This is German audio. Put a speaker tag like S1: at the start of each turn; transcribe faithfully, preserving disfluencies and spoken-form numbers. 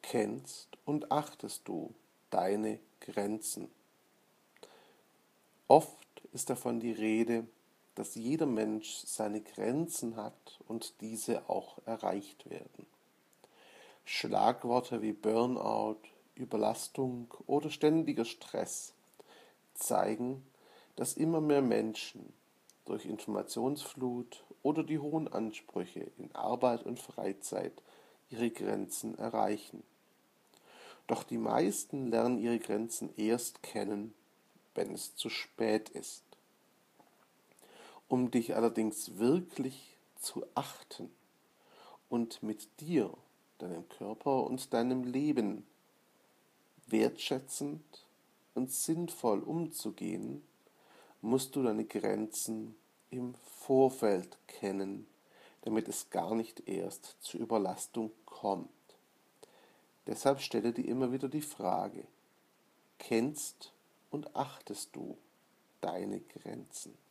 S1: Kennst und achtest du deine Grenzen? Oft ist davon die Rede, dass jeder Mensch seine Grenzen hat und diese auch erreicht werden. Schlagworte wie Burnout, Überlastung oder ständiger Stress zeigen, dass immer mehr Menschen durch Informationsflut oder die hohen Ansprüche in Arbeit und Freizeit ihre Grenzen erreichen. Doch die meisten lernen ihre Grenzen erst kennen, wenn es zu spät ist. Um dich allerdings wirklich zu achten und mit dir, deinem Körper und deinem Leben wertschätzend und sinnvoll umzugehen, musst du deine Grenzen im Vorfeld kennen, damit es gar nicht erst zur Überlastung kommt. Deshalb stelle dir immer wieder die Frage: Kennst und achtest du deine Grenzen?